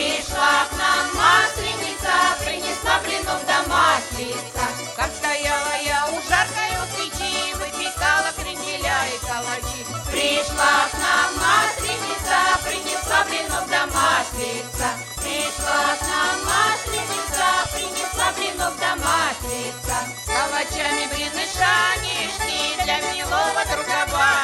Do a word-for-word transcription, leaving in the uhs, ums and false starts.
Пришла к нам масленица, принесла блинов да маслица. Как стояла я у жаркой у печи, выпекала кренделя и калачи. Пришла к нам масленица, принесла блинов да маслица. Пришла к нам масленица, принесла блинов да маслица. С калачами блины шанишки для милого друга.